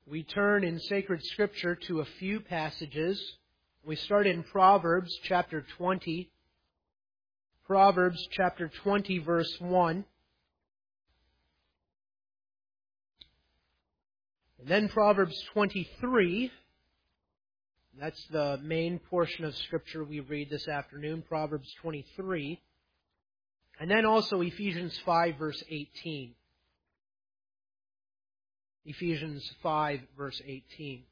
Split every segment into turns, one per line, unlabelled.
We turn in sacred scripture to a few passages. We start in Proverbs chapter 20. Proverbs chapter 20, verse 1. And then Proverbs 23. That's the main portion of scripture we read this afternoon, Proverbs 23. And then also Ephesians 5, verse 18. Ephesians 5, verse 18.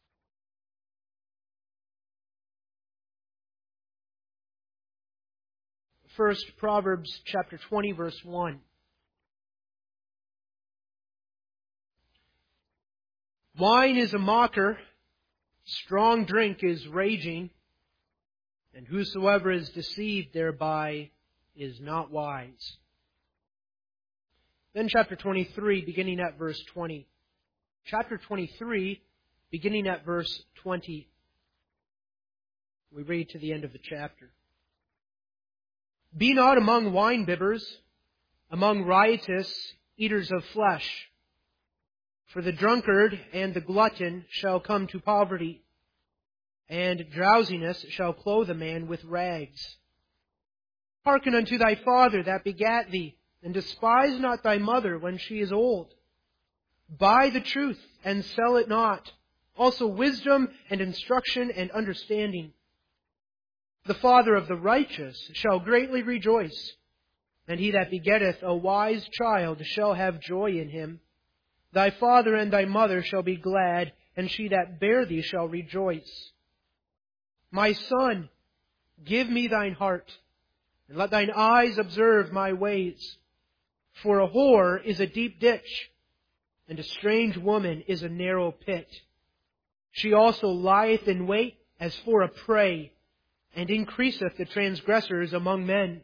First, Proverbs chapter 20, verse 1. Wine is a mocker, strong drink is raging, and whosoever is deceived thereby is not wise. Then chapter 23, beginning at verse 20. Chapter 23, beginning at verse 20. We read to the end of the chapter. Be not among winebibbers, among riotous eaters of flesh. For the drunkard and the glutton shall come to poverty, and drowsiness shall clothe a man with rags. Hearken unto thy father that begat thee, and despise not thy mother when she is old. Buy the truth and sell it not, also wisdom and instruction and understanding. The father of the righteous shall greatly rejoice, and he that begetteth a wise child shall have joy in him. Thy father and thy mother shall be glad, and she that bare thee shall rejoice. My son, give me thine heart, and let thine eyes observe my ways. For a whore is a deep ditch, and a strange woman is a narrow pit. She also lieth in wait as for a prey, and increaseth the transgressors among men.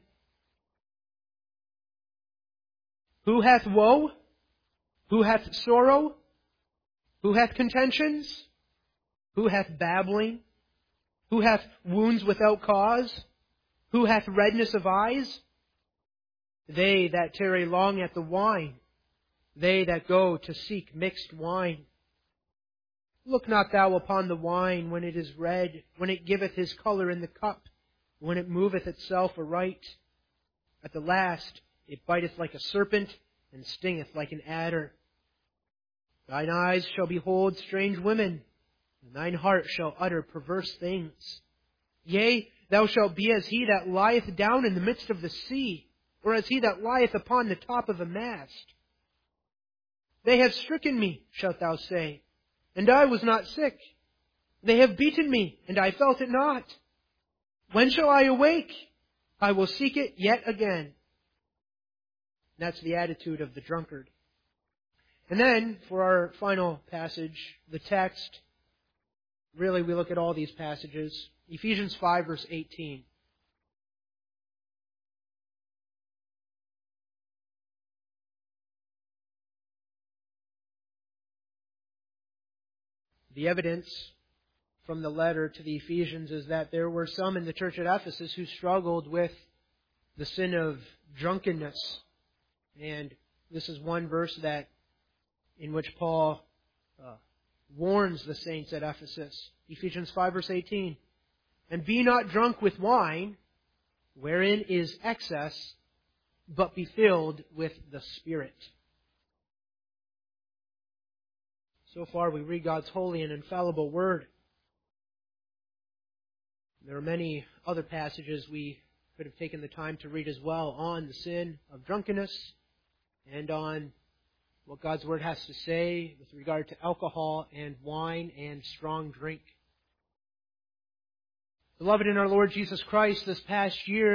Who hath woe? Who hath sorrow? Who hath contentions? Who hath babbling? Who hath wounds without cause? Who hath redness of eyes? They that tarry long at the wine, they that go to seek mixed wine. Look not thou upon the wine when it is red, when it giveth his colour in the cup, when it moveth itself aright. At the last it biteth like a serpent, and stingeth like an adder. Thine eyes shall behold strange women, and thine heart shall utter perverse things. Yea, thou shalt be as he that lieth down in the midst of the sea, or as he that lieth upon the top of a mast. They have stricken me, shalt thou say, and I was not sick. They have beaten me, and I felt it not. When shall I awake? I will seek it yet again. That's the attitude of the drunkard. And then, for our final passage, the text, really we look at all these passages. Ephesians 5, verse 18. The evidence from the letter to the Ephesians is that there were some in the church at Ephesus who struggled with the sin of drunkenness. And this is one verse in which Paul warns the saints at Ephesus. Ephesians 5, verse 18. And be not drunk with wine, wherein is excess, but be filled with the Spirit. So far we read God's holy and infallible Word. There are many other passages we could have taken the time to read as well on the sin of drunkenness and on what God's Word has to say with regard to alcohol and wine and strong drink. Beloved in our Lord Jesus Christ, this past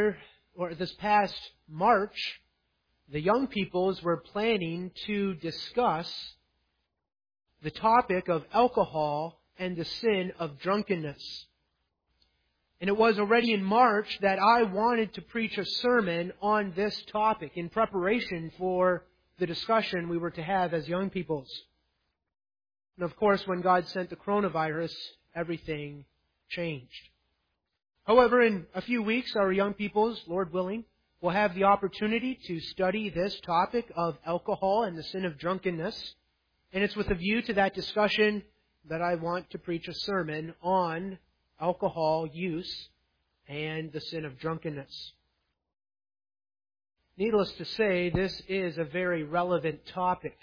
March, the young peoples were planning to discuss the topic of alcohol and the sin of drunkenness. And it was already in March that I wanted to preach a sermon on this topic in preparation for the discussion we were to have as young peoples. And of course, when God sent the coronavirus, everything changed. However, in a few weeks, our young peoples, Lord willing, will have the opportunity to study this topic of alcohol and the sin of drunkenness. And it's with a view to that discussion that I want to preach a sermon on alcohol use and the sin of drunkenness. Needless to say, this is a very relevant topic.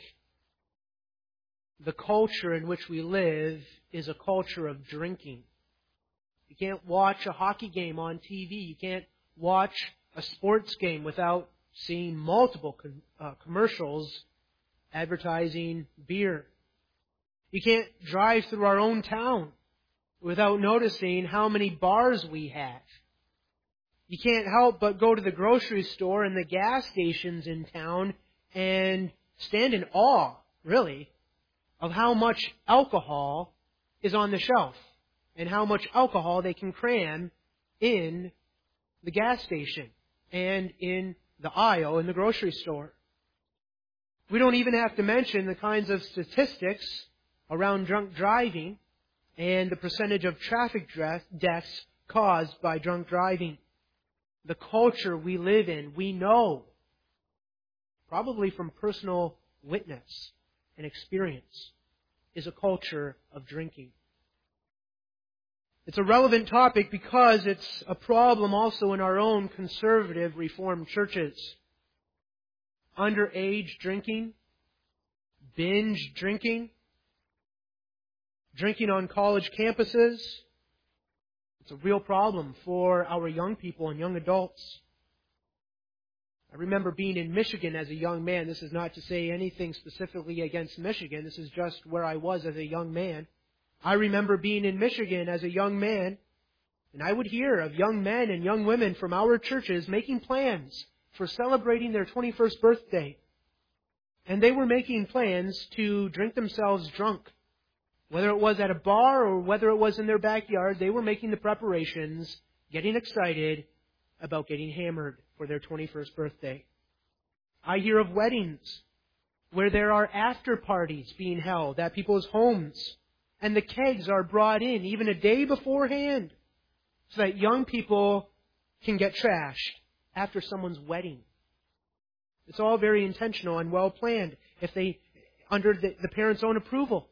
The culture in which we live is a culture of drinking. You can't watch a hockey game on TV. You can't watch a sports game without seeing multiple commercials advertising beer. You can't drive through our own town without noticing how many bars we have. You can't help but go to the grocery store and the gas stations in town and stand in awe, really, of how much alcohol is on the shelf and how much alcohol they can cram in the gas station and in the aisle in the grocery store. We don't even have to mention the kinds of statistics around drunk driving and the percentage of traffic deaths caused by drunk driving. The culture we live in, we know, probably from personal witness and experience, is a culture of drinking. It's a relevant topic because it's a problem also in our own conservative Reformed churches. Underage drinking, binge drinking, drinking on college campuses. It's a real problem for our young people and young adults. I remember being in Michigan as a young man. This is not to say anything specifically against Michigan. This is just where I was as a young man. I remember being in Michigan as a young man, and I would hear of young men and young women from our churches making plans for celebrating their 21st birthday. And they were making plans to drink themselves drunk. Whether it was at a bar or whether it was in their backyard, they were making the preparations, getting excited about getting hammered for their 21st birthday. I hear of weddings where there are after parties being held at people's homes, and the kegs are brought in even a day beforehand so that young people can get trashed after someone's wedding. It's all very intentional and well planned under the parents' own approval.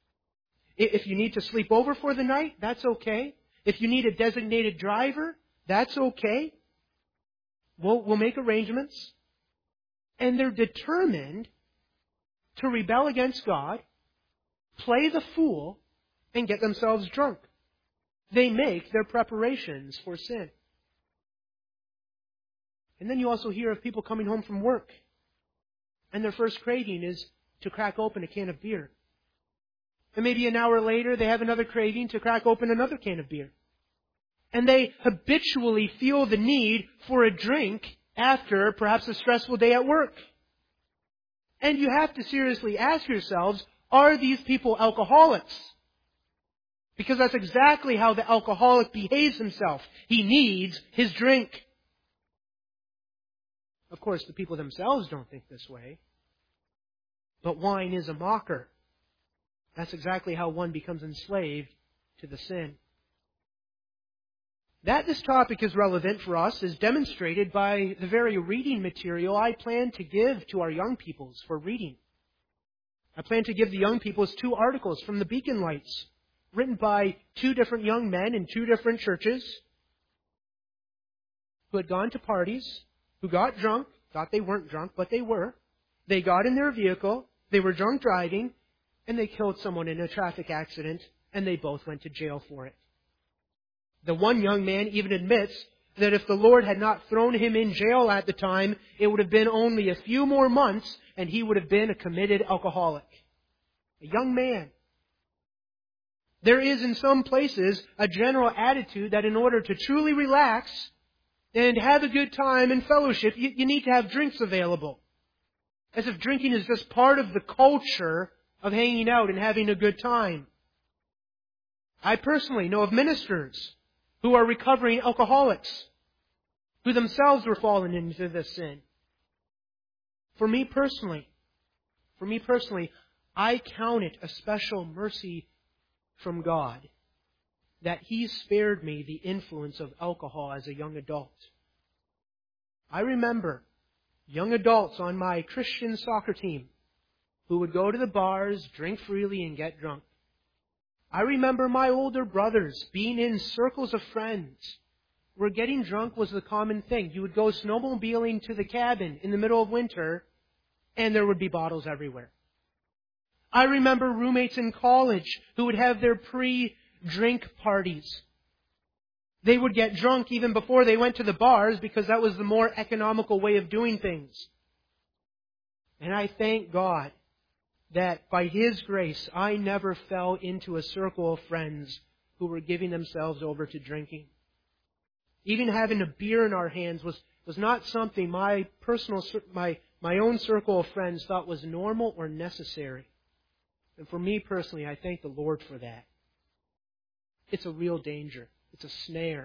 If you need to sleep over for the night, that's okay. If you need a designated driver, that's okay. We'll make arrangements. And they're determined to rebel against God, play the fool, and get themselves drunk. They make their preparations for sin. And then you also hear of people coming home from work, and their first craving is to crack open a can of beer. And maybe an hour later, they have another craving to crack open another can of beer. And they habitually feel the need for a drink after perhaps a stressful day at work. And you have to seriously ask yourselves, are these people alcoholics? Because that's exactly how the alcoholic behaves himself. He needs his drink. Of course, the people themselves don't think this way. But wine is a mocker. That's exactly how one becomes enslaved to the sin. That this topic is relevant for us is demonstrated by the very reading material I plan to give to our young peoples for reading. I plan to give the young peoples 2 articles from the Beacon Lights, written by 2 different young men in 2 different churches who had gone to parties, who got drunk, thought they weren't drunk, but they were. They got in their vehicle, they were drunk driving, and they killed someone in a traffic accident, and they both went to jail for it. The one young man even admits that if the Lord had not thrown him in jail at the time, it would have been only a few more months, and he would have been a committed alcoholic. A young man. There is in some places a general attitude that in order to truly relax and have a good time and fellowship, you need to have drinks available. As if drinking is just part of the culture of hanging out and having a good time. I personally know of ministers who are recovering alcoholics, who themselves were fallen into this sin. For me personally, I count it a special mercy from God that He spared me the influence of alcohol as a young adult. I remember young adults on my Christian soccer team who would go to the bars, drink freely, and get drunk. I remember my older brothers being in circles of friends where getting drunk was the common thing. You would go snowmobiling to the cabin in the middle of winter, and there would be bottles everywhere. I remember roommates in college who would have their pre-drink parties. They would get drunk even before they went to the bars because that was the more economical way of doing things. And I thank God that by His grace, I never fell into a circle of friends who were giving themselves over to drinking. Even having a beer in our hands was not something my own circle of friends thought was normal or necessary. And for me personally, I thank the Lord for that. It's a real danger. It's a snare.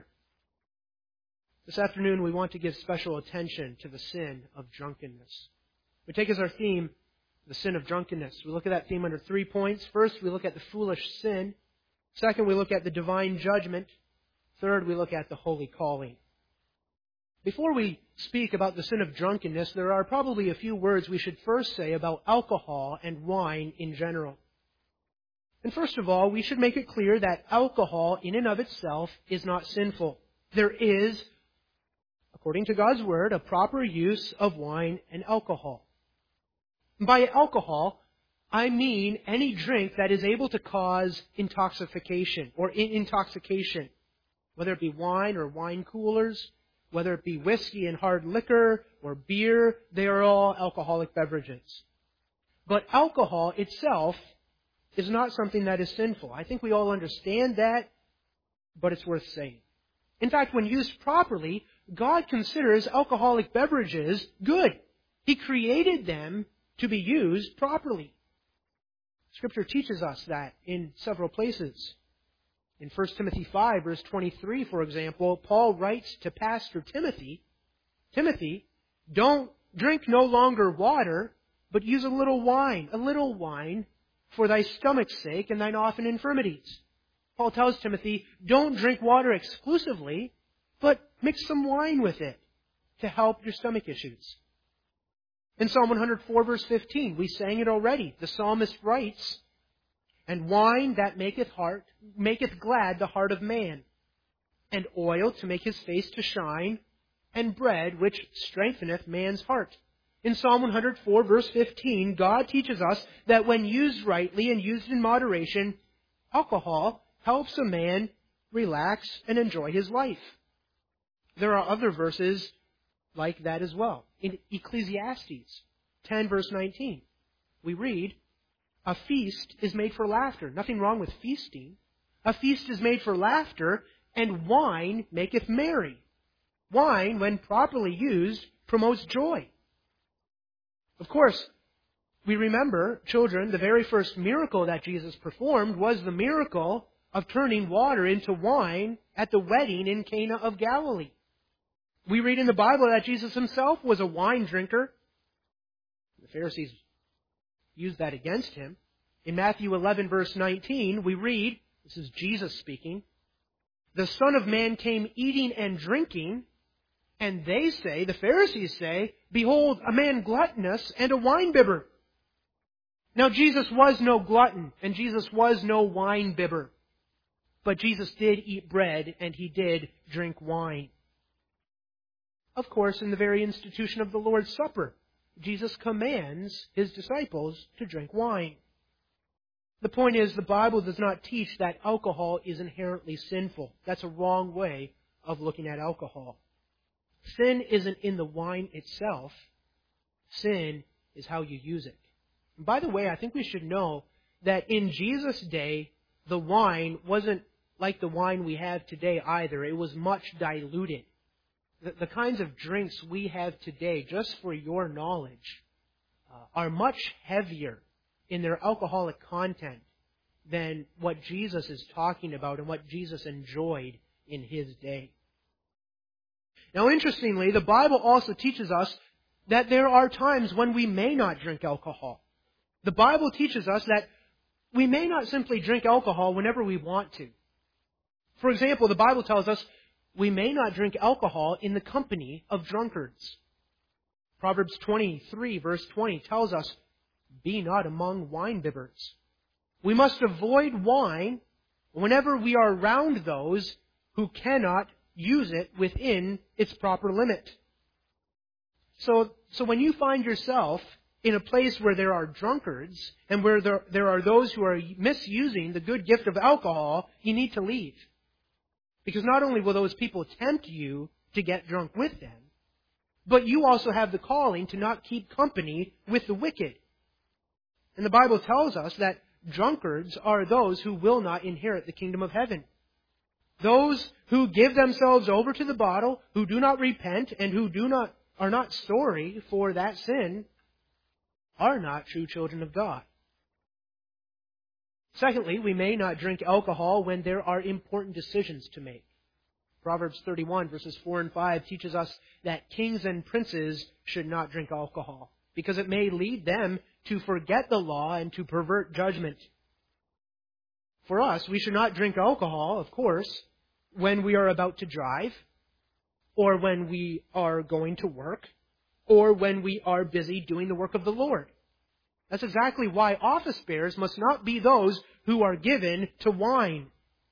This afternoon, we want to give special attention to the sin of drunkenness. We take as our theme the sin of drunkenness. We look at that theme under 3 points. First, we look at the foolish sin. Second, we look at the divine judgment. Third, we look at the holy calling. Before we speak about the sin of drunkenness, there are probably a few words we should first say about alcohol and wine in general. And first of all, we should make it clear that alcohol in and of itself is not sinful. There is, according to God's Word, a proper use of wine and alcohol. By alcohol, I mean any drink that is able to cause intoxication or intoxication, whether it be wine or wine coolers, whether it be whiskey and hard liquor or beer, they are all alcoholic beverages. But alcohol itself is not something that is sinful. I think we all understand that, but it's worth saying. In fact, when used properly, God considers alcoholic beverages good. He created them to be used properly. Scripture teaches us that in several places. In 1 Timothy 5, verse 23, for example, Paul writes to Pastor Timothy, don't drink no longer water, but use a little wine, for thy stomach's sake and thine often infirmities. Paul tells Timothy, don't drink water exclusively, but mix some wine with it to help your stomach issues. In Psalm 104, verse 15, we sang it already. The psalmist writes, and wine that maketh glad the heart of man, and oil to make his face to shine, and bread which strengtheneth man's heart. In Psalm 104, verse 15, God teaches us that when used rightly and used in moderation, alcohol helps a man relax and enjoy his life. There are other verses like that as well. In Ecclesiastes 10, verse 19, we read, a feast is made for laughter. Nothing wrong with feasting. A feast is made for laughter, and wine maketh merry. Wine, when properly used, promotes joy. Of course, we remember, children, the very first miracle that Jesus performed was the miracle of turning water into wine at the wedding in Cana of Galilee. We read in the Bible that Jesus himself was a wine drinker. The Pharisees used that against him. In Matthew 11, verse 19, we read, this is Jesus speaking, the Son of Man came eating and drinking, and they say, the Pharisees say, behold, a man gluttonous and a winebibber. Now Jesus was no glutton, and Jesus was no winebibber. But Jesus did eat bread, and he did drink wine. Of course, in the very institution of the Lord's Supper, Jesus commands his disciples to drink wine. The point is, the Bible does not teach that alcohol is inherently sinful. That's a wrong way of looking at alcohol. Sin isn't in the wine itself. Sin is how you use it. And by the way, I think we should know that in Jesus' day, the wine wasn't like the wine we have today either. It was much diluted. The kinds of drinks we have today, just for your knowledge, are much heavier in their alcoholic content than what Jesus is talking about and what Jesus enjoyed in his day. Now, interestingly, the Bible also teaches us that there are times when we may not drink alcohol. The Bible teaches us that we may not simply drink alcohol whenever we want to. For example, the Bible tells us we may not drink alcohol in the company of drunkards. Proverbs 23, verse 20 tells us, be not among wine-bibbers. We must avoid wine whenever we are around those who cannot use it within its proper limit. So when you find yourself in a place where there are drunkards and where there are those who are misusing the good gift of alcohol, you need to leave. Because not only will those people tempt you to get drunk with them, but you also have the calling to not keep company with the wicked. And the Bible tells us that drunkards are those who will not inherit the kingdom of heaven. Those who give themselves over to the bottle, who do not repent, and who are not sorry for that sin, are not true children of God. Secondly, we may not drink alcohol when there are important decisions to make. Proverbs 31 verses 4 and 5 teaches us that kings and princes should not drink alcohol, because it may lead them to forget the law and to pervert judgment. For us, we should not drink alcohol, of course, when we are about to drive, or when we are going to work, or when we are busy doing the work of the Lord. That's exactly why office bearers must not be those who are given to wine.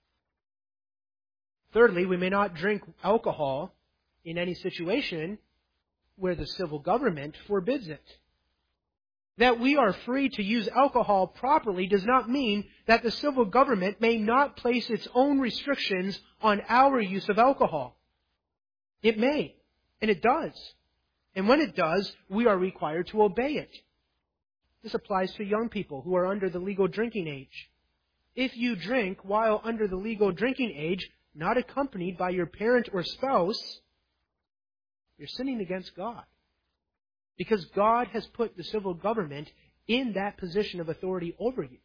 Thirdly, we may not drink alcohol in any situation where the civil government forbids it. That we are free to use alcohol properly does not mean that the civil government may not place its own restrictions on our use of alcohol. It may, and it does. And when it does, we are required to obey it. This applies to young people who are under the legal drinking age. If you drink while under the legal drinking age, not accompanied by your parent or spouse, you're sinning against God. Because God has put the civil government in that position of authority over you.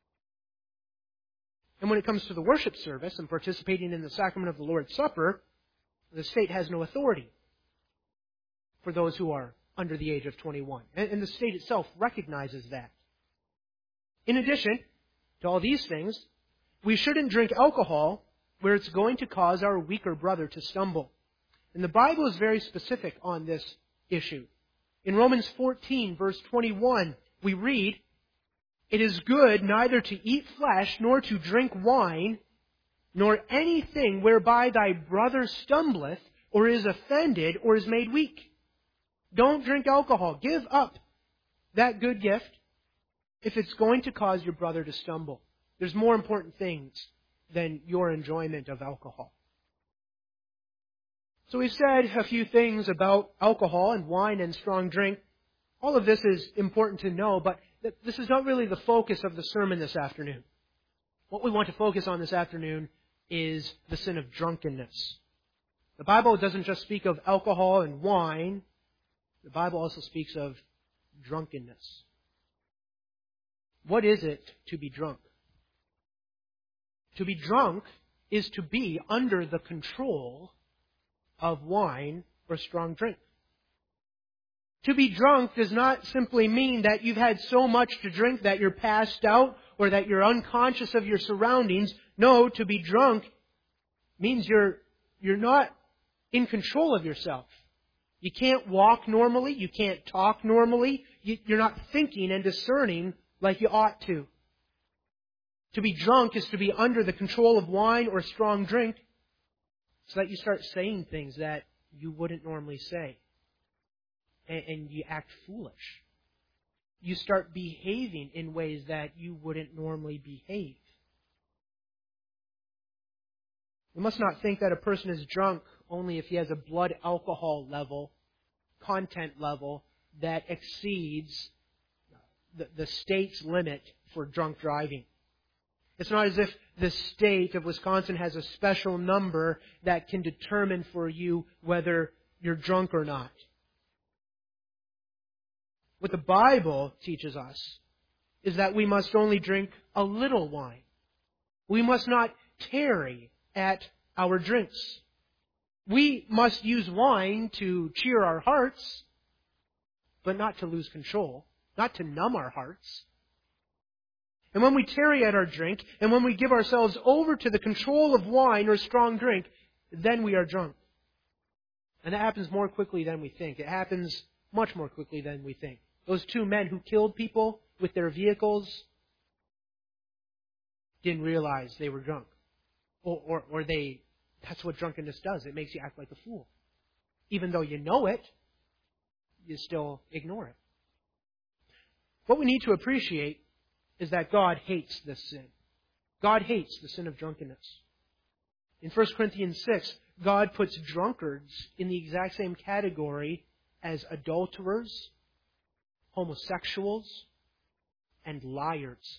And when it comes to the worship service and participating in the sacrament of the Lord's Supper, the state has no authority for those who are under the age of 21. And the state itself recognizes that. In addition to all these things, we shouldn't drink alcohol where it's going to cause our weaker brother to stumble. And the Bible is very specific on this issue. In Romans 14, verse 21, we read, "It is good neither to eat flesh nor to drink wine, nor anything whereby thy brother stumbleth, or is offended, or is made weak." Don't drink alcohol. Give up that good gift if it's going to cause your brother to stumble. There's more important things than your enjoyment of alcohol. So we've said a few things about alcohol and wine and strong drink. All of this is important to know, but this is not really the focus of the sermon this afternoon. What we want to focus on this afternoon is the sin of drunkenness. The Bible doesn't just speak of alcohol and wine. The Bible also speaks of drunkenness. What is it to be drunk? To be drunk is to be under the control of wine or strong drink. To be drunk does not simply mean that you've had so much to drink that you're passed out or that you're unconscious of your surroundings. No, to be drunk means you're not in control of yourself. You can't walk normally. You can't talk normally. You're not thinking and discerning like you ought to. To be drunk is to be under the control of wine or strong drink so that you start saying things that you wouldn't normally say. And you act foolish. You start behaving in ways that you wouldn't normally behave. We must not think that a person is drunk only if he has a blood alcohol level, content level, that exceeds the state's limit for drunk driving. It's not as if the state of Wisconsin has a special number that can determine for you whether you're drunk or not. What the Bible teaches us is that we must only drink a little wine. We must not tarry at our drinks. We must use wine to cheer our hearts, but not to lose control, not to numb our hearts. And when we tarry at our drink, and when we give ourselves over to the control of wine or strong drink, then we are drunk. And that happens more quickly than we think. It happens much more quickly than we think. Those two men who killed people with their vehicles didn't realize they were drunk. Or that's what drunkenness does. It makes you act like a fool. Even though you know it, you still ignore it. What we need to appreciate is that God hates this sin. God hates the sin of drunkenness. In 1 Corinthians 6, God puts drunkards in the exact same category as adulterers, homosexuals, and liars.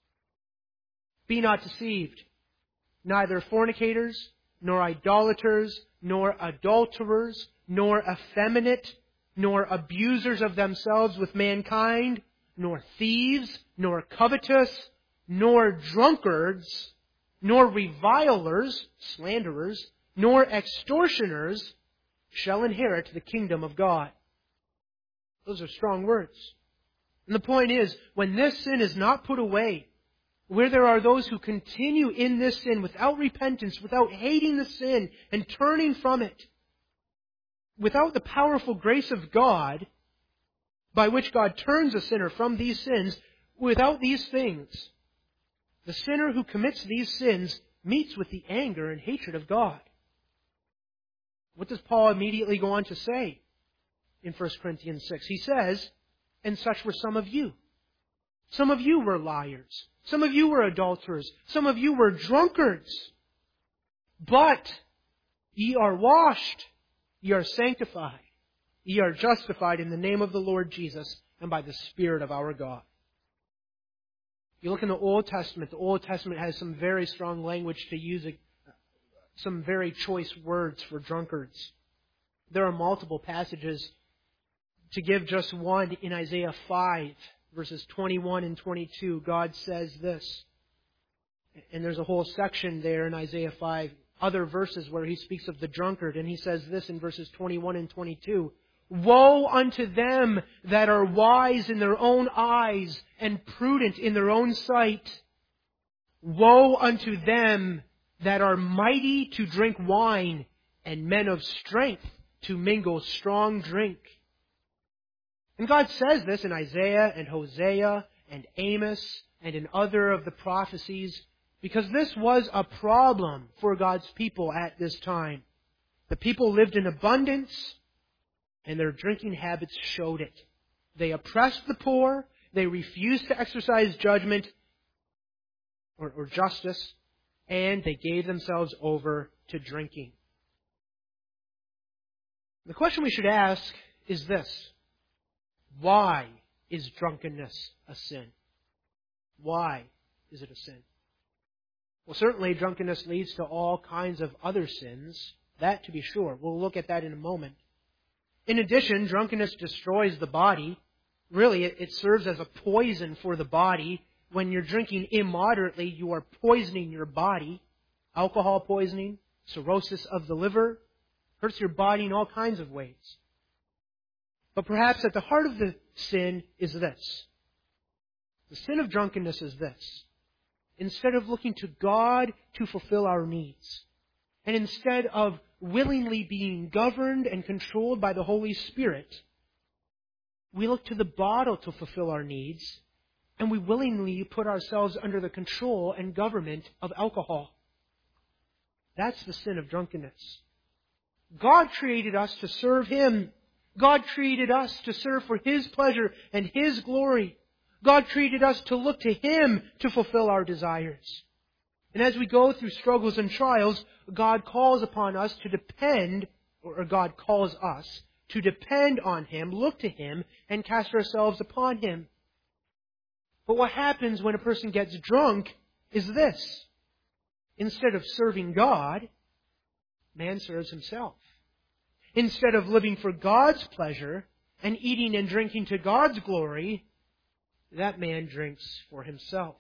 Be not deceived. Neither fornicators, nor idolaters, nor adulterers, nor effeminate, nor abusers of themselves with mankind, nor thieves, nor covetous, nor drunkards, nor revilers, slanderers, nor extortioners shall inherit the kingdom of God. Those are strong words. And the point is, when this sin is not put away, where there are those who continue in this sin without repentance, without hating the sin and turning from it, without the powerful grace of God, by which God turns a sinner from these sins, without these things, the sinner who commits these sins meets with the anger and hatred of God. What does Paul immediately go on to say in 1 Corinthians 6? He says, and such were some of you. Some of you were liars. Some of you were adulterers. Some of you were drunkards. But ye are washed. Ye are sanctified. Ye are justified in the name of the Lord Jesus and by the Spirit of our God. You look in the Old Testament has some very strong language to use, some very choice words for drunkards. There are multiple passages. To give just one, in Isaiah 5, verses 21 and 22, God says this. And there's a whole section there in Isaiah 5, other verses where He speaks of the drunkard. And He says this in verses 21 and 22. Woe unto them that are wise in their own eyes and prudent in their own sight. Woe unto them that are mighty to drink wine and men of strength to mingle strong drink. And God says this in Isaiah and Hosea and Amos and in other of the prophecies because this was a problem for God's people at this time. The people lived in abundance and their drinking habits showed it. They oppressed the poor, they refused to exercise judgment or justice, and they gave themselves over to drinking. The question we should ask is this. Why is drunkenness a sin? Why is it a sin? Well, certainly drunkenness leads to all kinds of other sins. That to be sure. We'll look at that in a moment. In addition, drunkenness destroys the body. Really, it serves as a poison for the body. When you're drinking immoderately, you are poisoning your body. Alcohol poisoning, cirrhosis of the liver, hurts your body in all kinds of ways. But perhaps at the heart of the sin is this. The sin of drunkenness is this. Instead of looking to God to fulfill our needs, and instead of willingly being governed and controlled by the Holy Spirit, we look to the bottle to fulfill our needs, and we willingly put ourselves under the control and government of alcohol. That's the sin of drunkenness. God created us to serve Him. God created us to serve for His pleasure and His glory. God created us to look to Him to fulfill our desires. And as we go through struggles and trials, God calls upon us to depend, or God calls us to depend on Him, look to Him, and cast ourselves upon Him. But what happens when a person gets drunk is this. Instead of serving God, man serves himself. Instead of living for God's pleasure and eating and drinking to God's glory, that man drinks for himself.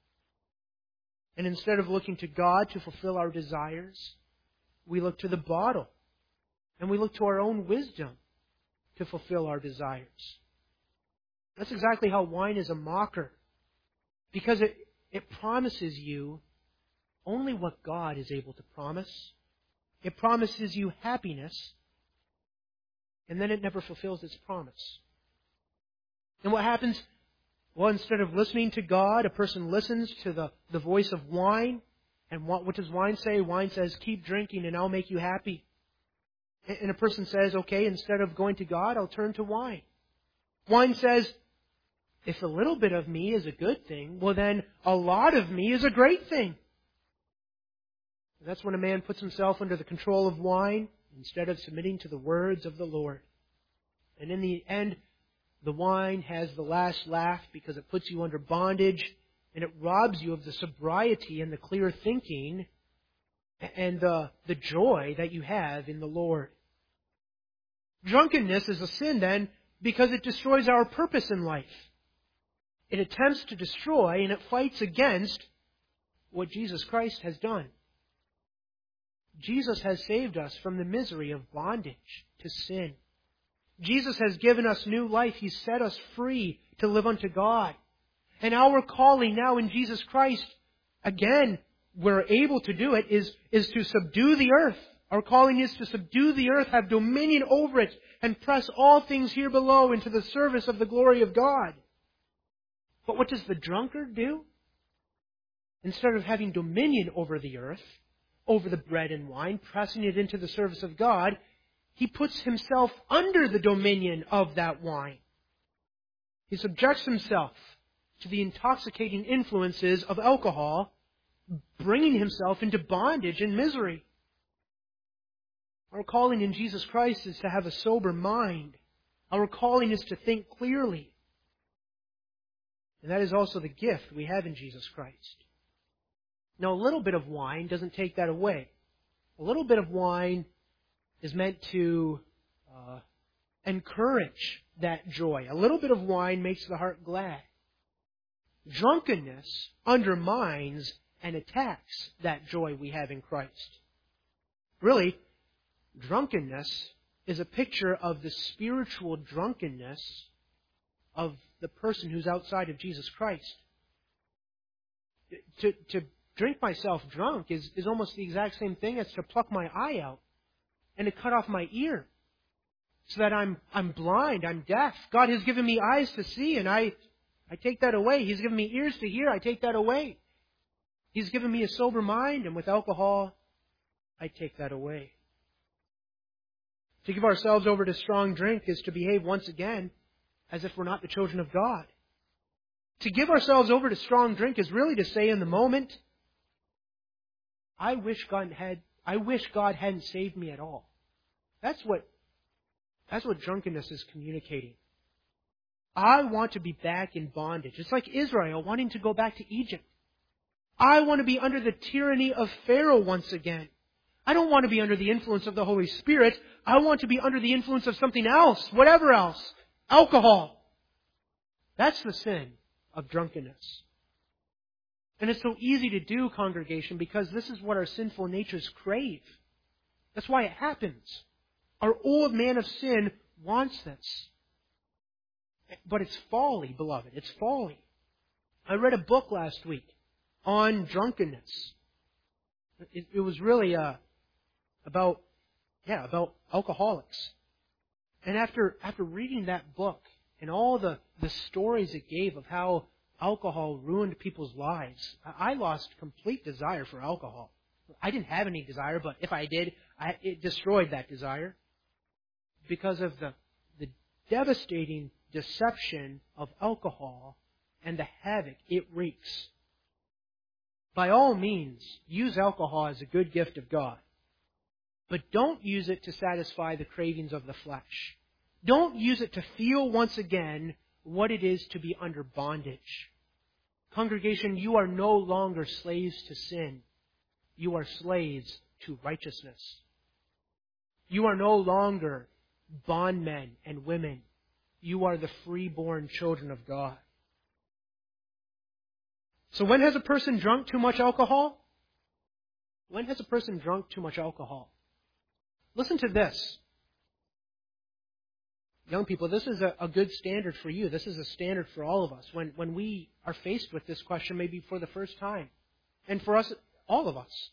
And instead of looking to God to fulfill our desires, we look to the bottle and we look to our own wisdom to fulfill our desires. That's exactly how wine is a mocker. Because it promises you only what God is able to promise. It promises you happiness, and then it never fulfills its promise. And what happens Well, instead of listening to God, a person listens to the voice of wine. And what does wine say? Wine says, keep drinking and I'll make you happy. And a person says, okay, instead of going to God, I'll turn to wine. Wine says, if a little bit of me is a good thing, well then a lot of me is a great thing. And that's when a man puts himself under the control of wine instead of submitting to the words of the Lord. And in the end, the wine has the last laugh because it puts you under bondage and it robs you of the sobriety and the clear thinking and the joy that you have in the Lord. Drunkenness is a sin then because it destroys our purpose in life. It attempts to destroy and it fights against what Jesus Christ has done. Jesus has saved us from the misery of bondage to sin. Jesus has given us new life. He set us free to live unto God. And our calling now in Jesus Christ, again, we're able to do it, is to subdue the earth. Our calling is to subdue the earth, have dominion over it, and press all things here below into the service of the glory of God. But what does the drunkard do? Instead of having dominion over the earth, over the bread and wine, pressing it into the service of God, he puts himself under the dominion of that wine. He subjects himself to the intoxicating influences of alcohol, bringing himself into bondage and misery. Our calling in Jesus Christ is to have a sober mind. Our calling is to think clearly. And that is also the gift we have in Jesus Christ. Now, a little bit of wine doesn't take that away. A little bit of wine is meant to encourage that joy. A little bit of wine makes the heart glad. Drunkenness undermines and attacks that joy we have in Christ. Really, drunkenness is a picture of the spiritual drunkenness of the person who's outside of Jesus Christ. To drink myself drunk is almost the exact same thing as to pluck my eye out and to cut off my ear so that I'm blind, I'm deaf. God has given me eyes to see and I take that away. He's given me ears to hear, I take that away. He's given me a sober mind, and with alcohol, I take that away. To give ourselves over to strong drink is to behave once again as if we're not the children of God. To give ourselves over to strong drink is really to say in the moment, I wish God hadn't saved me at all. That's what drunkenness is communicating. I want to be back in bondage. It's like Israel wanting to go back to Egypt. I want to be under the tyranny of Pharaoh once again. I don't want to be under the influence of the Holy Spirit. I want to be under the influence of something else, whatever else. Alcohol. That's the sin of drunkenness. And it's so easy to do, congregation, because this is what our sinful natures crave. That's why it happens. Our old man of sin wants this. But it's folly, beloved. It's folly. I read a book last week on drunkenness. It was really about alcoholics. And after reading that book and all the stories it gave of how alcohol ruined people's lives, I lost complete desire for alcohol. I didn't have any desire, but if I did, it destroyed that desire because of the devastating deception of alcohol and the havoc it wreaks. By all means, use alcohol as a good gift of God. But don't use it to satisfy the cravings of the flesh. Don't use it to feel once again what it is to be under bondage. Congregation, you are no longer slaves to sin. You are slaves to righteousness. You are no longer bondmen and women. You are the freeborn children of God. So when has a person drunk too much alcohol? When has a person drunk too much alcohol? Listen to this. Young people, this is a good standard for you. This is a standard for all of us. When we are faced with this question, maybe for the first time, and for us, all of us.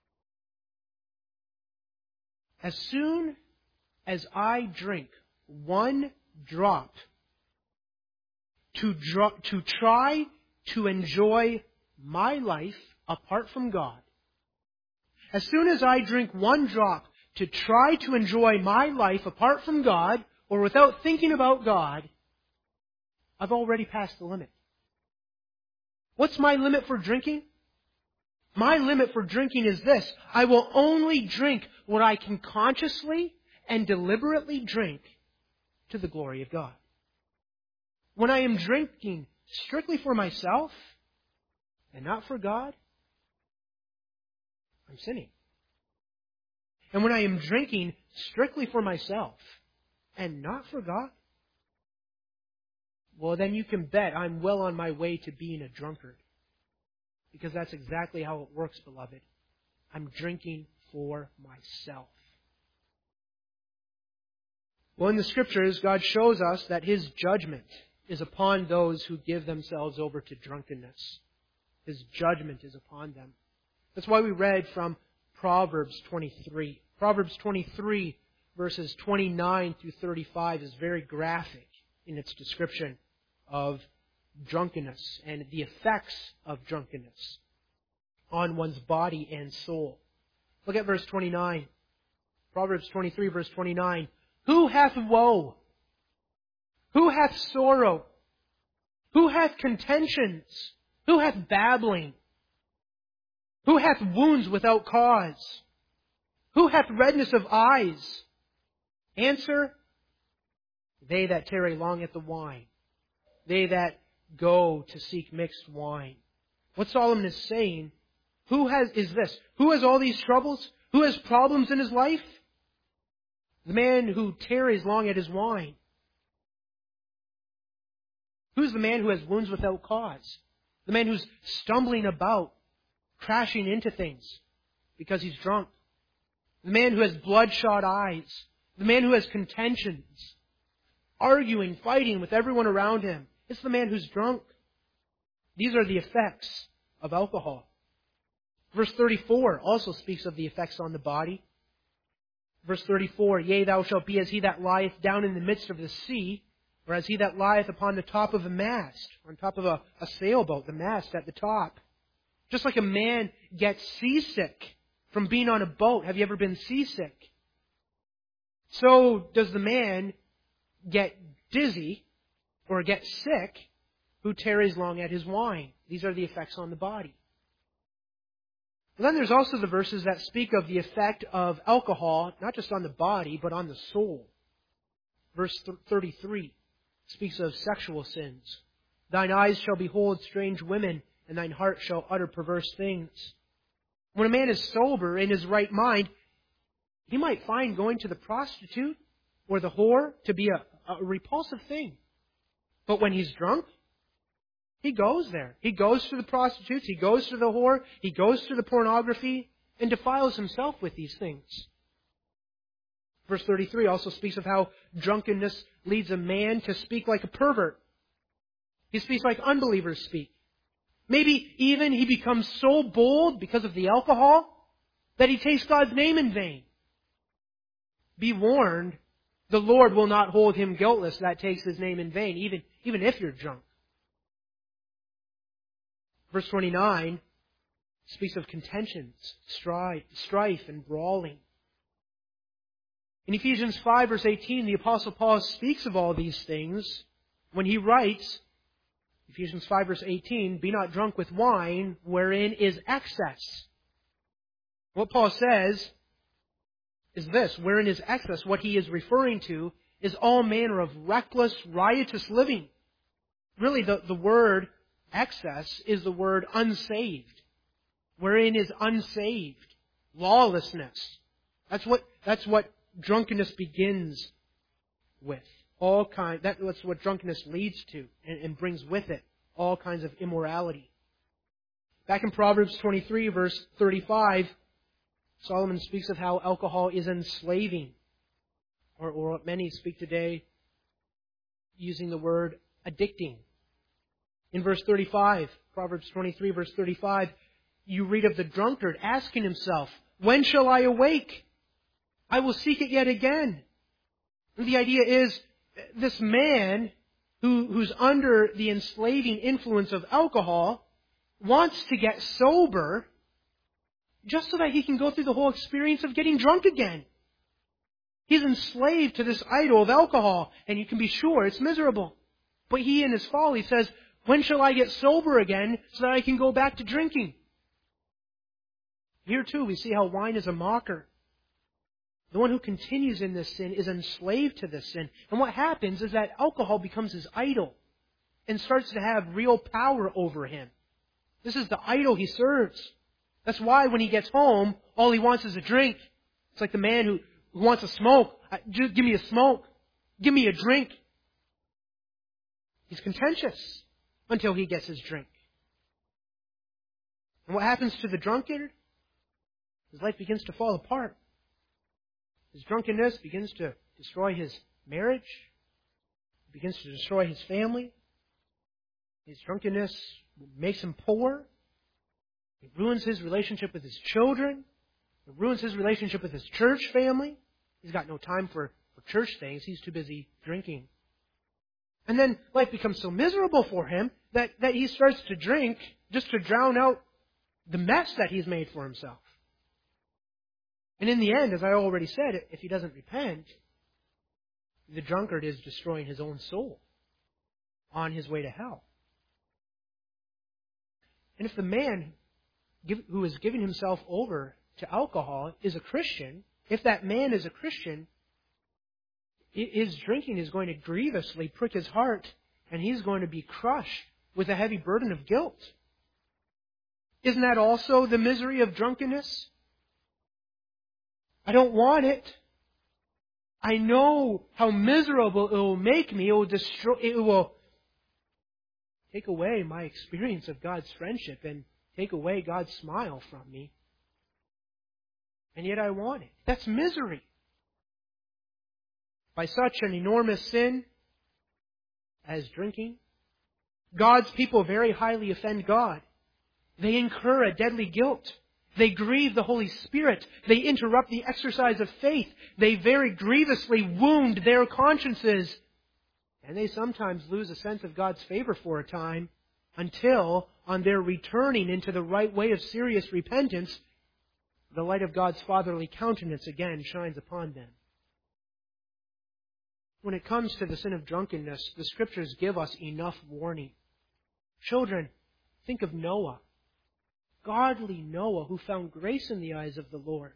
As soon as I drink one drop to try to enjoy my life apart from God, as soon as I drink one drop to try to enjoy my life apart from God or without thinking about God, I've already passed the limit. What's my limit for drinking? My limit for drinking is this: I will only drink what I can consciously and deliberately drink to the glory of God. When I am drinking strictly for myself and not for God, I'm sinning. And when I am drinking strictly for myself and not for God, well, then you can bet I'm well on my way to being a drunkard. Because that's exactly how it works, beloved. I'm drinking for myself. Well, in the Scriptures, God shows us that His judgment is upon those who give themselves over to drunkenness. His judgment is upon them. That's why we read from Proverbs 23. Proverbs 23, verses 29 through 35 is very graphic in its description of drunkenness and the effects of drunkenness on one's body and soul. Look at verse 29. Proverbs 23, verse 29. Who hath woe? Who hath sorrow? Who hath contentions? Who hath babbling? Who hath wounds without cause? Who hath redness of eyes? Answer, they that tarry long at the wine. They that go to seek mixed wine. What Solomon is saying, who has all these troubles? Who has problems in his life? The man who tarries long at his wine. Who's the man who has wounds without cause? The man who's stumbling about, crashing into things because he's drunk. The man who has bloodshot eyes. The man who has contentions, arguing, fighting with everyone around him. It's the man who's drunk. These are the effects of alcohol. Verse 34 also speaks of the effects on the body. Verse 34, yea, thou shalt be as he that lieth down in the midst of the sea, or as he that lieth upon the top of a mast, on top of a sailboat, the mast at the top. Just like a man gets seasick from being on a boat. Have you ever been seasick? So does the man get dizzy or get sick who tarries long at his wine. These are the effects on the body. And then there's also the verses that speak of the effect of alcohol, not just on the body, but on the soul. Verse 33 speaks of sexual sins. Thine eyes shall behold strange women, and thine heart shall utter perverse things. When a man is sober, in his right mind, he might find going to the prostitute or the whore to be a repulsive thing. But when he's drunk, he goes there. He goes to the prostitutes, he goes to the whore, he goes to the pornography, and defiles himself with these things. Verse 33 also speaks of how drunkenness leads a man to speak like a pervert. He speaks like unbelievers speak. Maybe even he becomes so bold because of the alcohol that he takes God's name in vain. Be warned, the Lord will not hold him guiltless that takes His name in vain, even if you're drunk. Verse 29 speaks of contentions, strife, and brawling. In Ephesians 5, verse 18, the Apostle Paul speaks of all these things when he writes, Ephesians 5, verse 18, be not drunk with wine, wherein is excess. What Paul says is this, wherein is excess. What he is referring to is all manner of reckless, riotous living. Really, the word excess is the word unsaved. Wherein is unsaved. Lawlessness. That's what drunkenness begins with. That's what drunkenness leads to and brings with it all kinds of immorality. Back in Proverbs 23, verse 35, Solomon speaks of how alcohol is enslaving, or what many speak today using the word addicting. In verse 35, Proverbs 23, verse 35, you read of the drunkard asking himself, when shall I awake? I will seek it yet again. And the idea is, this man who's under the enslaving influence of alcohol wants to get sober just so that he can go through the whole experience of getting drunk again. He's enslaved to this idol of alcohol, and you can be sure it's miserable. But he, in his folly, says, when shall I get sober again so that I can go back to drinking? Here too, we see how wine is a mocker. The one who continues in this sin is enslaved to this sin. And what happens is that alcohol becomes his idol and starts to have real power over him. This is the idol he serves. That's why when he gets home, all he wants is a drink. It's like the man who wants a smoke. Just give me a smoke. Give me a drink. He's contentious until he gets his drink. And what happens to the drunkard? His life begins to fall apart. His drunkenness begins to destroy his marriage. It begins to destroy his family. His drunkenness makes him poor. It ruins his relationship with his children. It ruins his relationship with his church family. He's got no time for church things. He's too busy drinking. And then life becomes so miserable for him that he starts to drink just to drown out the mess that he's made for himself. And in the end, as I already said, if he doesn't repent, the drunkard is destroying his own soul on his way to hell. And if the man who is giving himself over to alcohol is a Christian, if that man is a Christian, his drinking is going to grievously prick his heart, and he's going to be crushed with a heavy burden of guilt. Isn't that also the misery of drunkenness? I don't want it. I know how miserable it will make me. It will take away my experience of God's friendship and take away God's smile from me. And yet I want it. That's misery. By such an enormous sin as drinking, God's people very highly offend God. They incur a deadly guilt. They grieve the Holy Spirit. They interrupt the exercise of faith. They very grievously wound their consciences. And they sometimes lose a sense of God's favor for a time until, on their returning into the right way of serious repentance, the light of God's fatherly countenance again shines upon them. When it comes to the sin of drunkenness, the Scriptures give us enough warning. Children, think of Noah. Godly Noah, who found grace in the eyes of the Lord.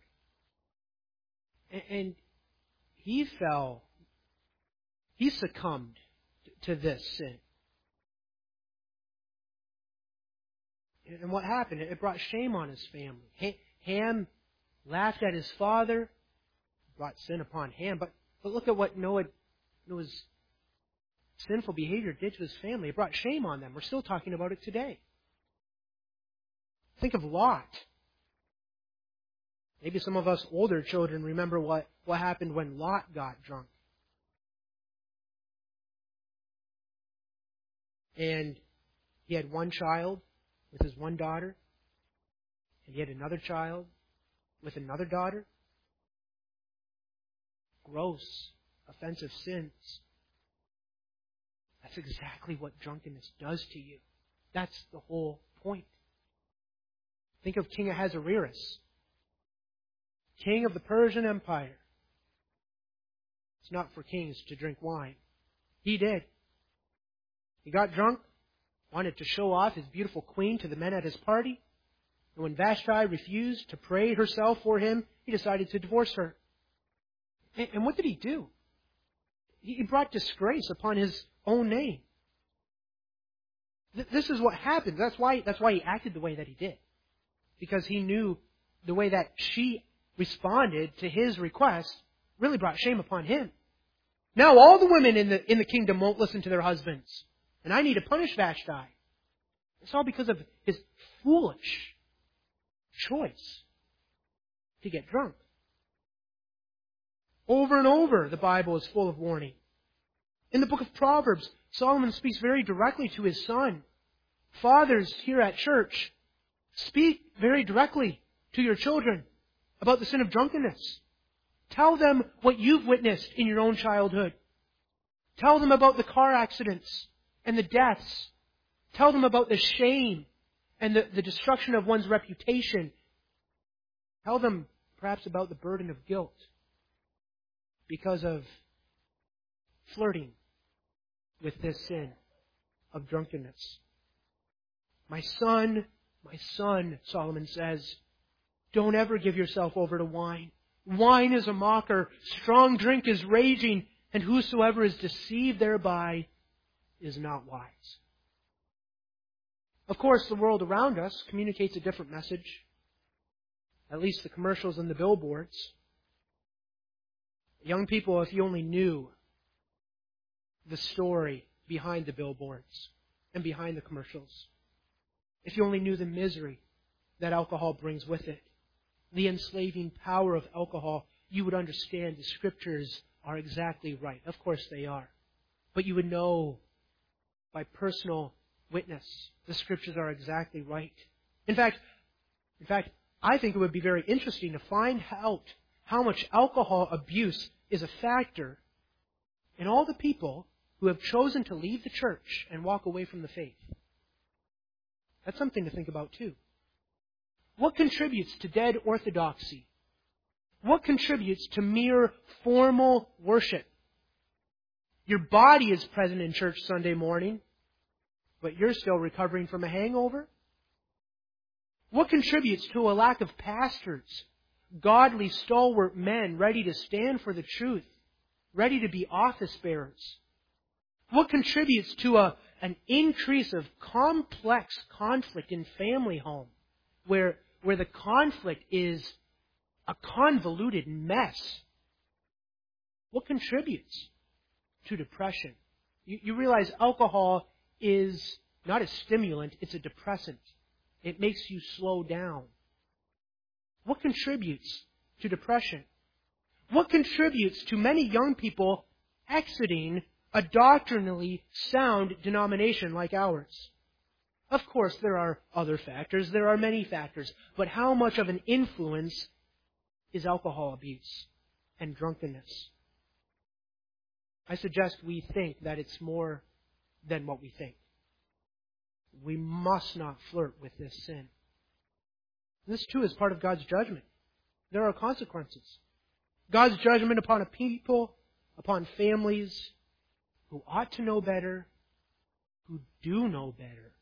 And he succumbed to this sin. And what happened? It brought shame on his family. Ham laughed at his father, brought sin upon Ham. But look at what Noah's sinful behavior did to his family. It brought shame on them. We're still talking about it today. Think of Lot. Maybe some of us older children remember what happened when Lot got drunk. And he had one child with his one daughter. And he had another child with another daughter. Gross, offensive sins. That's exactly what drunkenness does to you. That's the whole point. Think of King Ahasuerus, king of the Persian Empire. It's not for kings to drink wine. He did. He got drunk, wanted to show off his beautiful queen to the men at his party. And when Vashti refused to pray herself for him, he decided to divorce her. And what did he do? He brought disgrace upon his own name. This is what happened. That's why he acted the way that he did. Because he knew the way that she responded to his request really brought shame upon him. Now all the women in the kingdom won't listen to their husbands. And I need to punish Vashti. It's all because of his foolish choice to get drunk. Over and over, the Bible is full of warning. In the book of Proverbs, Solomon speaks very directly to his son. Fathers here at church, speak very directly to your children about the sin of drunkenness. Tell them what you've witnessed in your own childhood. Tell them about the car accidents and the deaths. Tell them about the shame and the destruction of one's reputation. Tell them perhaps about the burden of guilt because of flirting with this sin of drunkenness. My son, Solomon says, don't ever give yourself over to wine. Wine is a mocker, strong drink is raging, and whosoever is deceived thereby is not wise. Of course, the world around us communicates a different message. At least the commercials and the billboards. Young people, if you only knew the story behind the billboards and behind the commercials. If you only knew the misery that alcohol brings with it, the enslaving power of alcohol, you would understand the Scriptures are exactly right. Of course they are. But you would know by personal witness the Scriptures are exactly right. In fact, I think it would be very interesting to find out how much alcohol abuse is a factor in all the people who have chosen to leave the church and walk away from the faith. That's something to think about too. What contributes to dead orthodoxy? What contributes to mere formal worship? Your body is present in church Sunday morning, but you're still recovering from a hangover? What contributes to a lack of pastors, godly, stalwart men ready to stand for the truth, ready to be office bearers? What contributes to an increase of complex conflict in family home, where the conflict is a convoluted mess? What contributes to depression? You realize alcohol is not a stimulant, it's a depressant. It makes you slow down. What contributes to depression? What contributes to many young people exiting a doctrinally sound denomination like ours? Of course, there are other factors. There are many factors. But how much of an influence is alcohol abuse and drunkenness? I suggest we think that it's more than what we think. We must not flirt with this sin. This too is part of God's judgment. There are consequences. God's judgment upon a people, upon families who ought to know better, who do know better,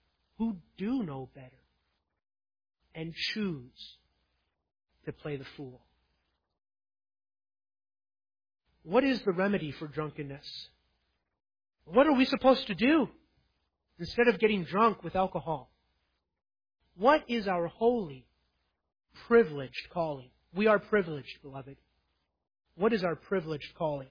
and choose to play the fool. What is the remedy for drunkenness? What are we supposed to do instead of getting drunk with alcohol? What is our holy, privileged calling? We are privileged, beloved. What is our privileged calling?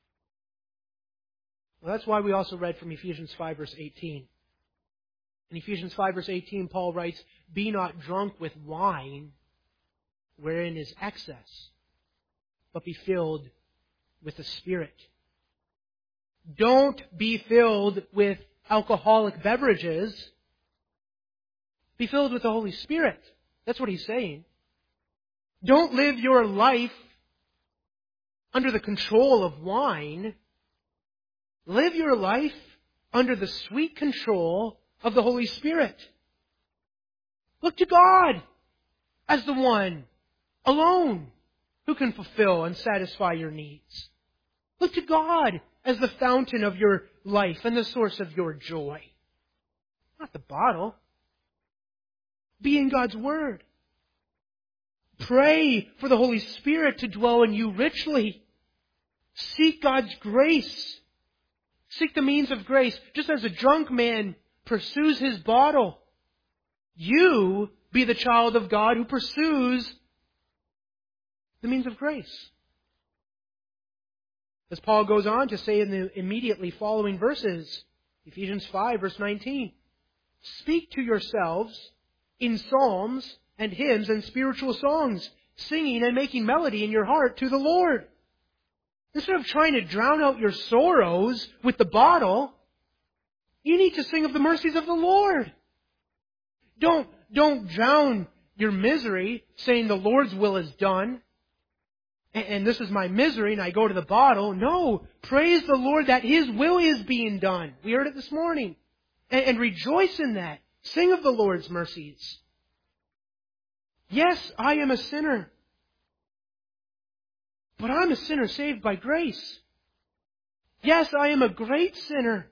Well, that's why we also read from Ephesians 5, verse 18. In Ephesians 5, verse 18, Paul writes, "Be not drunk with wine, wherein is excess, but be filled with the Spirit." Don't be filled with alcoholic beverages. Be filled with the Holy Spirit. That's what he's saying. Don't live your life under the control of wine. Live your life under the sweet control of the Holy Spirit. Look to God as the one alone who can fulfill and satisfy your needs. Look to God as the fountain of your life and the source of your joy. Not the bottle. Be in God's Word. Pray for the Holy Spirit to dwell in you richly. Seek God's grace. Seek the means of grace. Just as a drunk man pursues his bottle, you be the child of God who pursues the means of grace. As Paul goes on to say in the immediately following verses, Ephesians 5, verse 19, "Speak to yourselves in psalms and hymns and spiritual songs, singing and making melody in your heart to the Lord." Instead of trying to drown out your sorrows with the bottle, you need to sing of the mercies of the Lord. Don't drown your misery saying the Lord's will is done. and this is my misery, and I go to the bottle. No, praise the Lord that His will is being done. We heard it this morning. And rejoice in that. Sing of the Lord's mercies. Yes, I am a sinner. But I'm a sinner saved by grace. Yes, I am a great sinner.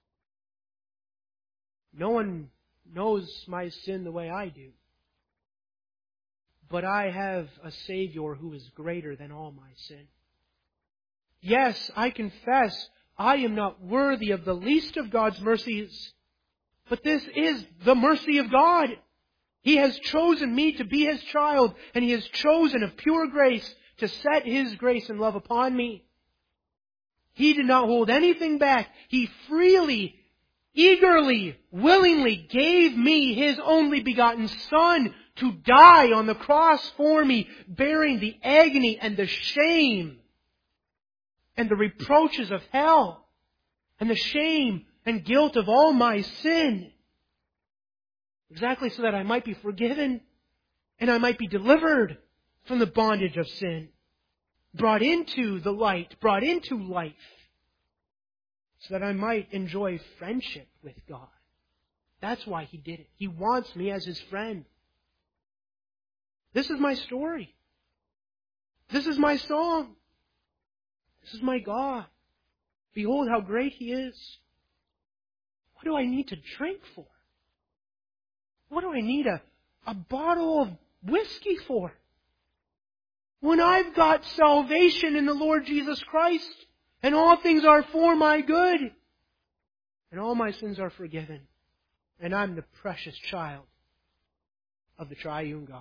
No one knows my sin the way I do. But I have a Savior who is greater than all my sin. Yes, I confess I am not worthy of the least of God's mercies. But this is the mercy of God. He has chosen me to be His child, and He has chosen of pure grace to set His grace and love upon me. He did not hold anything back. He freely, eagerly, willingly gave me His only begotten Son to die on the cross for me, bearing the agony and the shame and the reproaches of hell and the shame and guilt of all my sin. Exactly so that I might be forgiven and I might be delivered from the bondage of sin, brought into the light, brought into life, so that I might enjoy friendship with God. That's why He did it. He wants me as His friend. This is my story. This is my song. This is my God. Behold how great He is. What do I need to drink for? What do I need a bottle of whiskey for? When I've got salvation in the Lord Jesus Christ, and all things are for my good, and all my sins are forgiven, and I'm the precious child of the triune God.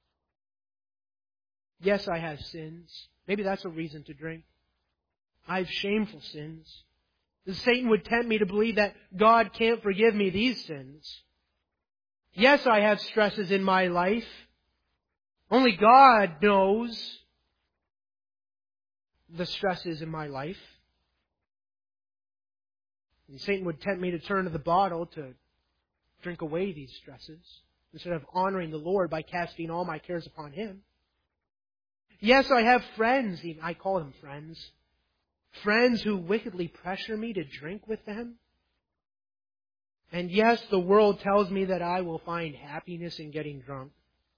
Yes, I have sins. Maybe that's a reason to drink. I have shameful sins. Satan would tempt me to believe that God can't forgive me these sins. Yes, I have stresses in my life. Only God knows the stresses in my life. And Satan would tempt me to turn to the bottle to drink away these stresses, instead of honoring the Lord by casting all my cares upon Him. Yes, I have friends. I call them friends. Friends who wickedly pressure me to drink with them. And yes, the world tells me that I will find happiness in getting drunk.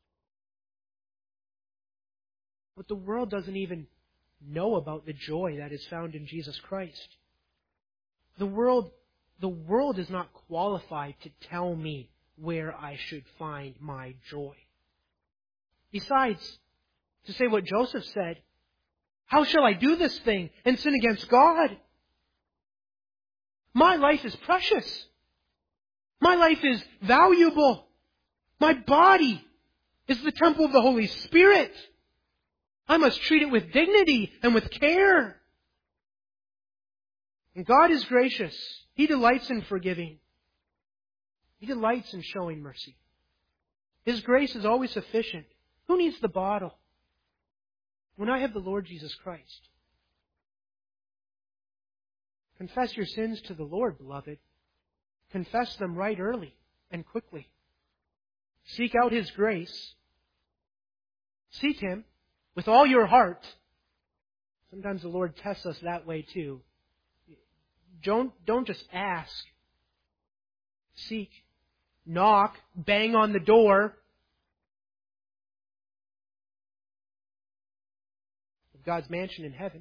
But the world doesn't even know about the joy that is found in Jesus Christ. The world is not qualified to tell me where I should find my joy. Besides, to say what Joseph said, how shall I do this thing and sin against God? My life is precious. My life is valuable. My body is the temple of the Holy Spirit. I must treat it with dignity and with care. And God is gracious. He delights in forgiving. He delights in showing mercy. His grace is always sufficient. Who needs the bottle when I have the Lord Jesus Christ? Confess your sins to the Lord, beloved. Confess them right early and quickly. Seek out His grace. Seek Him with all your heart. Sometimes the Lord tests us that way too. Don't just ask. Seek. Knock. Bang on the door. Of God's mansion in heaven.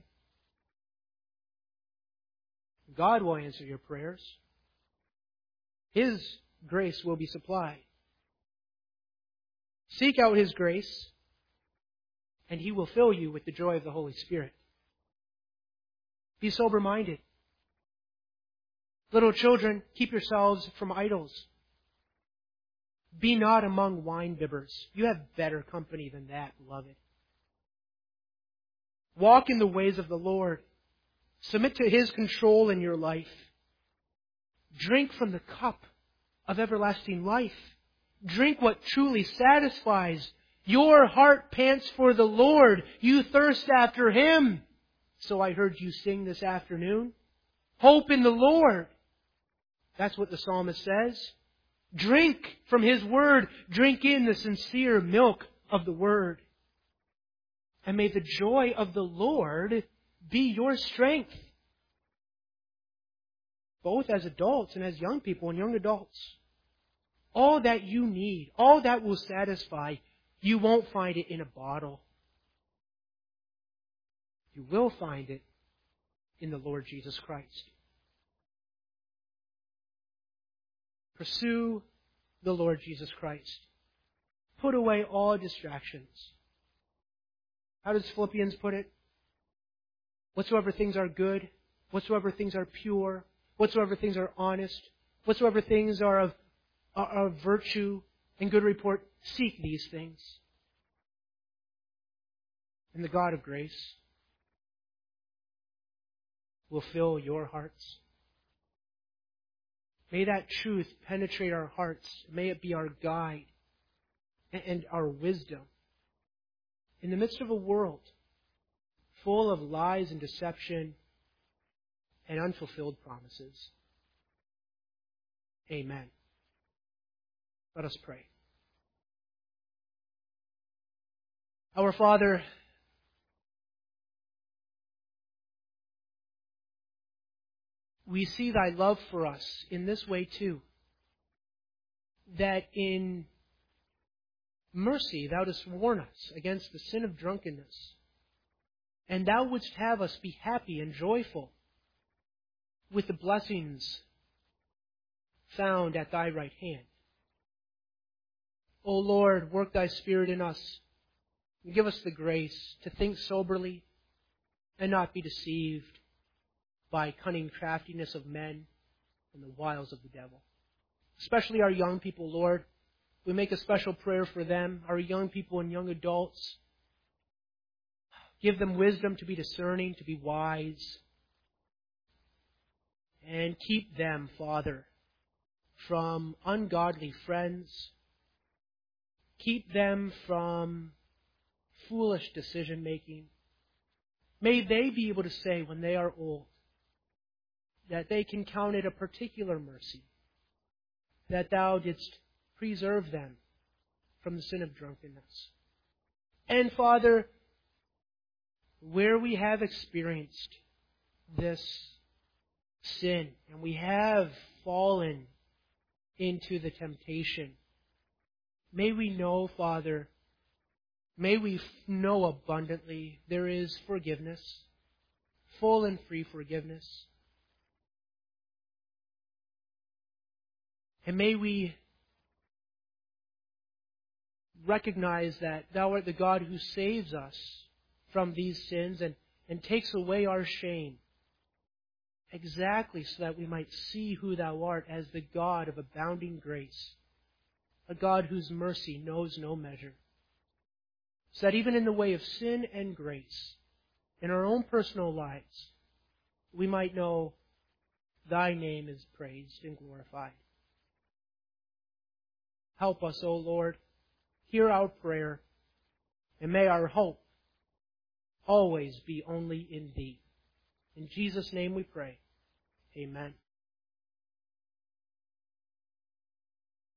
God will answer your prayers. His grace will be supplied. Seek out His grace, and He will fill you with the joy of the Holy Spirit. Be sober-minded. Little children, keep yourselves from idols. Be not among wine-bibbers. You have better company than that, beloved. Walk in the ways of the Lord. Submit to His control in your life. Drink from the cup of everlasting life. Drink what truly satisfies. Your heart pants for the Lord. You thirst after Him. So I heard you sing this afternoon. Hope in the Lord. That's what the psalmist says. Drink from His Word. Drink in the sincere milk of the Word. And may the joy of the Lord be your strength, both as adults and as young people and young adults. All that you need, all that will satisfy, you won't find it in a bottle. You will find it in the Lord Jesus Christ. Pursue the Lord Jesus Christ. Put away all distractions. How does Philippians put it? Whatsoever things are good, whatsoever things are pure, whatsoever things are honest, whatsoever things are of virtue and good report, seek these things. And the God of grace will fill your hearts. May that truth penetrate our hearts. May it be our guide and our wisdom in the midst of a world full of lies and deception and unfulfilled promises. Amen. Let us pray. Our Father, we see Thy love for us in this way too, that in mercy Thou dost warn us against the sin of drunkenness, and Thou wouldst have us be happy and joyful with the blessings found at Thy right hand. O Lord, work Thy Spirit in us, and give us the grace to think soberly and not be deceived by cunning craftiness of men and the wiles of the devil. Especially our young people, Lord. We make a special prayer for them, our young people and young adults. Give them wisdom to be discerning, to be wise. And keep them, Father, from ungodly friends. Keep them from foolish decision-making. May they be able to say when they are old that they can count it a particular mercy that Thou didst preserve them from the sin of drunkenness. And Father, where we have experienced this sin and we have fallen into the temptation, may we know, Father, may we know abundantly there is forgiveness, full and free forgiveness. And may we recognize that Thou art the God who saves us from these sins and takes away our shame, exactly so that we might see who Thou art as the God of abounding grace, a God whose mercy knows no measure. So that even in the way of sin and grace, in our own personal lives, we might know Thy name is praised and glorified. Help us, O Lord. Hear our prayer, and may our hope always be only in Thee. In Jesus' name we pray. Amen.